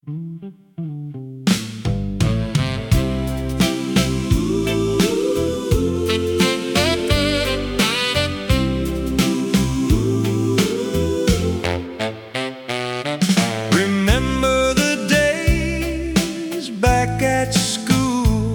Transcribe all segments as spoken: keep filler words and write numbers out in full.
Remember the days back at school.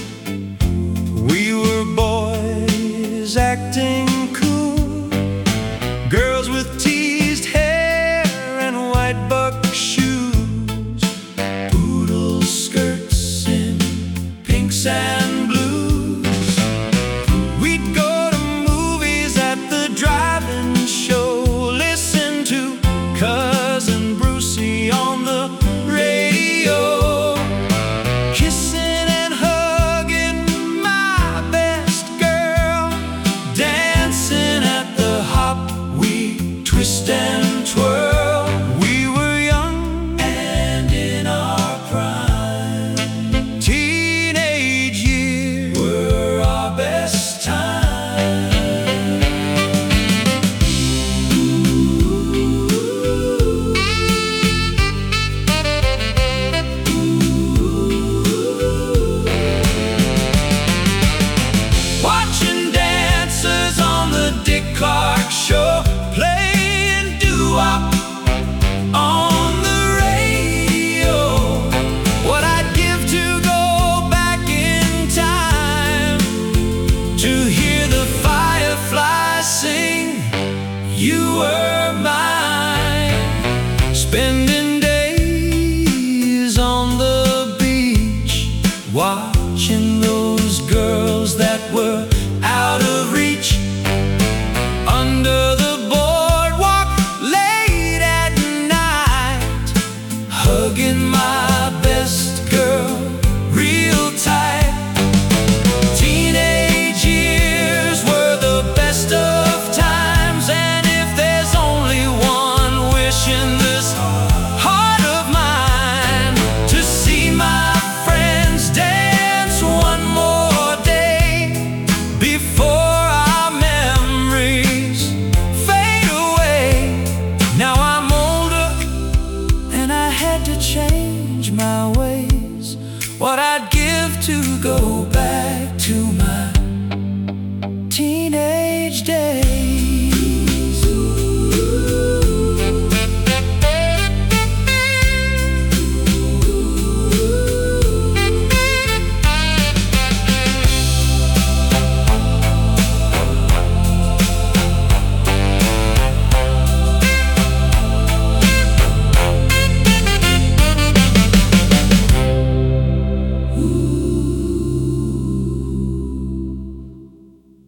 We were boys acting cool, girls with teased hair and white buck shoes, poodle skirts in pinks and blues. We'd go to movies at the drive-in show, listen to Cousin Brucey on the radio, kissing and hugging my best girl, dancing at the hop, we twist and twirl. We were young and in our prime. Teenage years were our best time. Watching dancers on the Dick Clark Show, playing doo-wop on the radio. What I'd give to go back in time to hear the fireflies sing, "You were mine." Spending days on the beach, watching those girls that were out of reach, under the boardwalk late at night, hugging my best girl real tight. Teenage years were the best of times, and if there's only one wish in this heart of mine, to see my friends dance one more day before our memories fade away. Now I'm older and I had to change my ways. What I'd give to go back to my teenage days.